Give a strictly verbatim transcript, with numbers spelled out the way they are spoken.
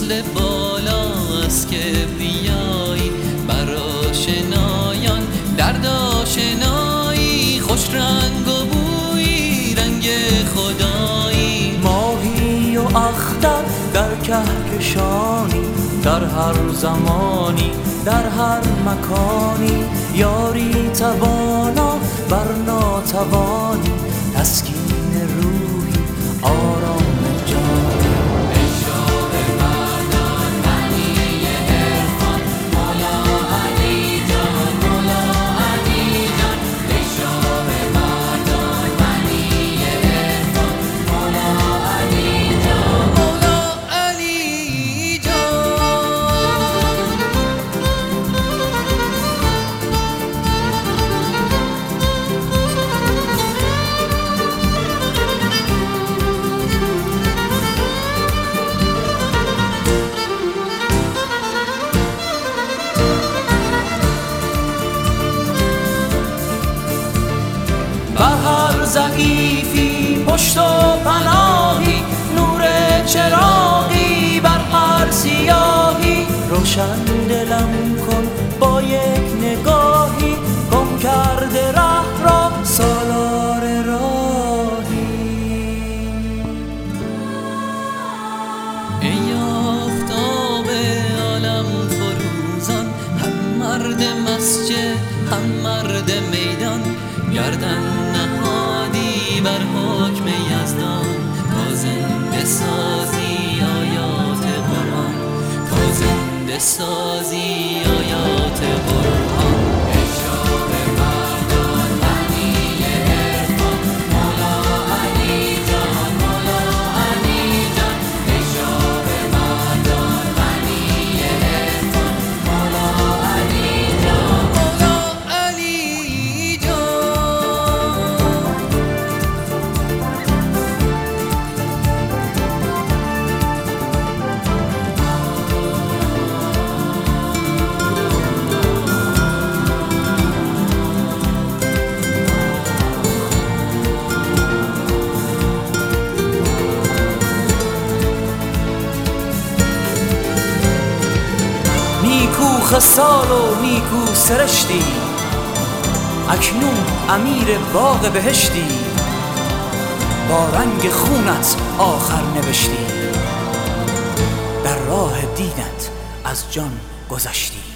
فصل بالاست که بیایی، برآشنایان درد آشنایی، خوش رنگ و بویی رنگ خدایی. ماهی و اختر در کهکشانی، در هر زمانی در هر مکانی، یاری توانا بر ناتوانی، تسکین روحی آرام جانی. ای شاه مردان غنی عرفان، مولا علی جان مولا علی جان. ای شاه مردان غنی عرفان، مولا علی جان مولا علی جان. بر هر ضعیفی پشت و پناهی، نور چراغی بر هر سیاهی. روشن دلم کن با یک نگاهی، گم کرده ره را سالار راهی. ای آفتاب عالم فروزان، هم مرد مسجد هم مرد میدان، گردن نهادی بر حکم یزدان. تا زنده سازی آیات قرآن، تا زنده سازی آیات قرآن. ای شاه مردان غنی عرفان، مولا علی جان مولا علی جان. ای شاه مردان غنی عرفان، مولا علی جان مولا علی جان. نیکو خصال و نیکو سرشتی، اکنون امیر باغ بهشتی. با رنگ خونت آخر نوشتی، در راه دینت از جان گذشتی.